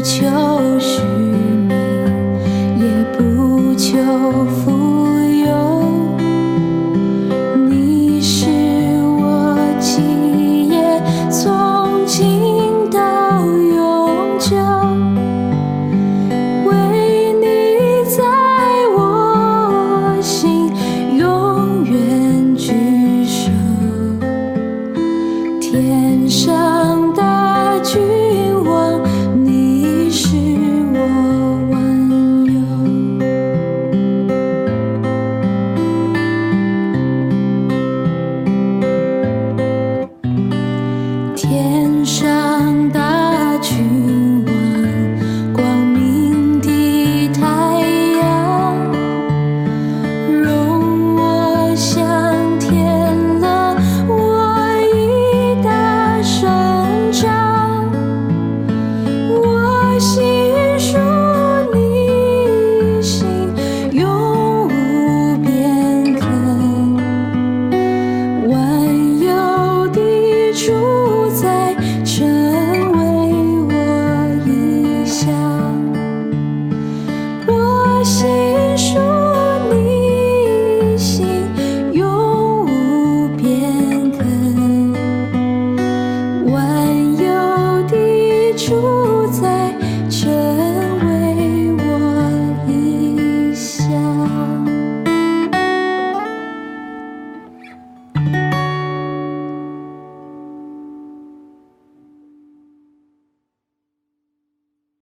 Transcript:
求虚名，也不求富有。你是我基业，从今到永久。为你在我心永远居首，天上大君王，你是我万有。天上大君王，光明的太阳，容我向天了我已大生长。我心属你心，永无边肯。万有的主宰，成为我意象。我心属你心，永无边肯。万有的主